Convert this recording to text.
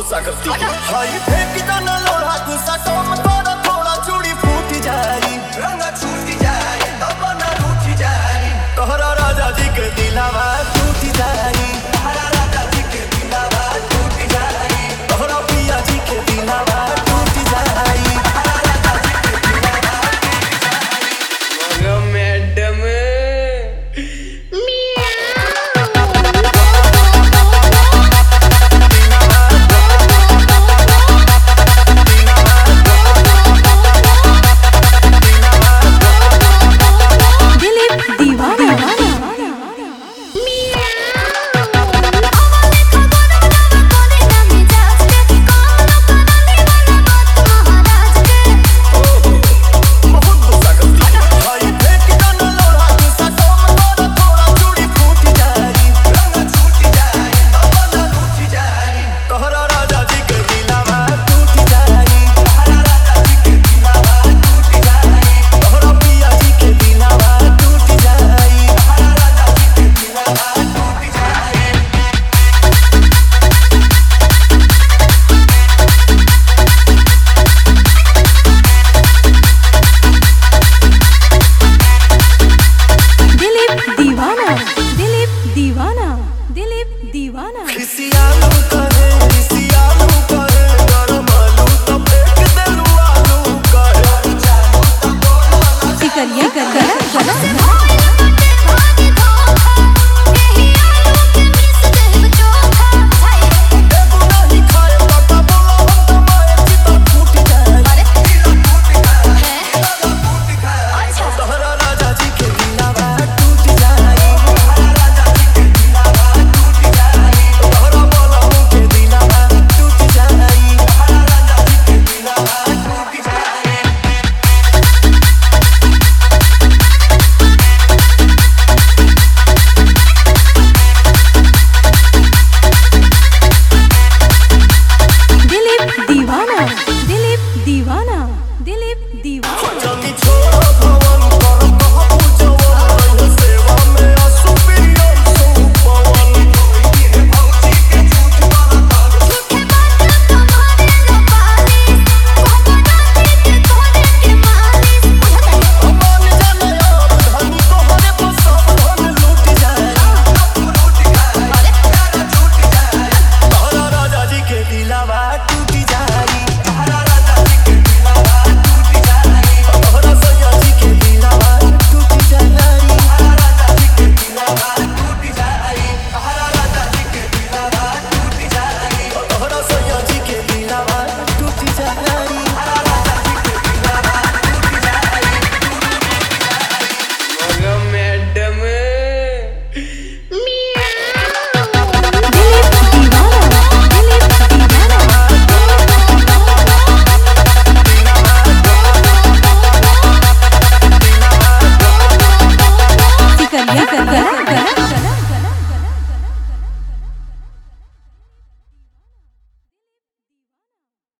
गुस्सा करती है। हाय फेंक जाना लोड़ा गुस्सा कम तोड़ा थोड़ा चूड़ी फूट जाई रंगा छूट जाई तब ना रूठ जाई तोहरा राजा जी के दिलावा टूट जाई तोहरा राजा जी के दिलावा टूट जाई तोहरा पिया जी के दिलावा टूट जाई तोहरा राजा जी के दिलावा टूट जाई मगा मैडम करिए